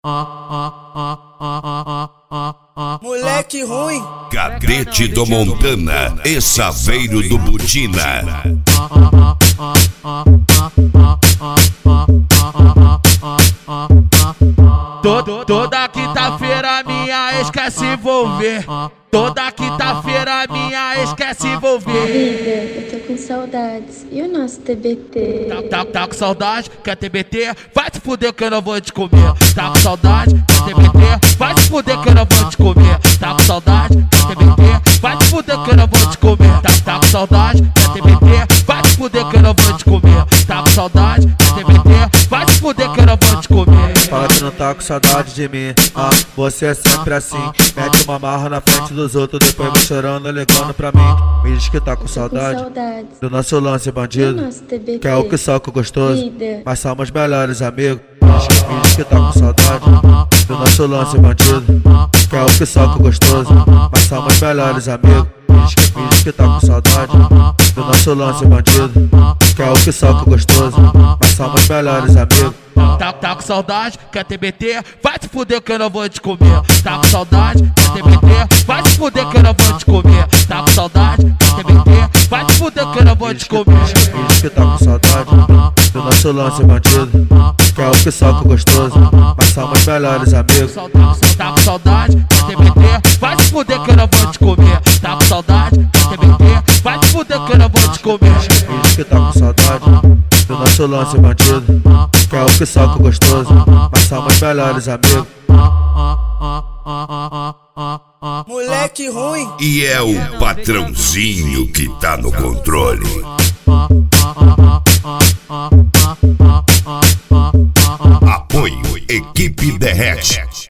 Moleque ruim. Cadete do Montana e Saveiro do Butina. Toda quinta-feira minha ex quer se envolver. Toda quinta-feira minha ex quer se envolver. Vida, eu tô com saudades. E o nosso TBT? Tá com saudade? Quer TBT? Vai se fuder que eu não vou te comer. Tá com saudade? Quer TBT? Vai se fuder que eu não vou te comer. Tá com saudade? Quer TBT? Vai se fuder que eu não vou te comer. Tá com saudade? Quer TBT? Vai se fuder que eu não vou te comer. Tá com saudade? Quer TBT? Vai se fuder que eu não vou te comer. Fala que não tá com saudade de mim. Você é sempre assim. Mete uma marra na frente dos outros, depois vem chorando, ligando pra mim. Me diz que tá com saudade do nosso lance bandido, que é o que soca gostoso, mas somos melhores amigos. Me diz que tá com saudade do nosso lance bandido, que é o que soca gostoso, mas somos melhores amigos. Me diz que tá com saudade do nosso lance bandido, que é o que soca gostoso, mas somos melhores amigos. Tá com saudade? Quer TBT? Vai se fuder que eu não vou te comer. Tá com saudade? Quer TBT? Vai se fuder que eu não vou te comer. Tá com saudade? Quer TBT? Vai se fuder que eu não vou te comer. Me diz que tá com saudade do nosso lance bandido, que é o que soca gostoso, mas somos melhores amigos. Tá com saudade? Quer TBT? Vai se fuder que eu não vou te comer. Tá com saudade? Quer TBT? Vai se fuder que eu não vou te comer. Me diz que tá com saudade do nosso lance bandido, que é o que soca gostoso, mas somos melhores amigos. Moleque ruim. E é o patrãozinho que tá no controle. Apoio Equipe Derrete.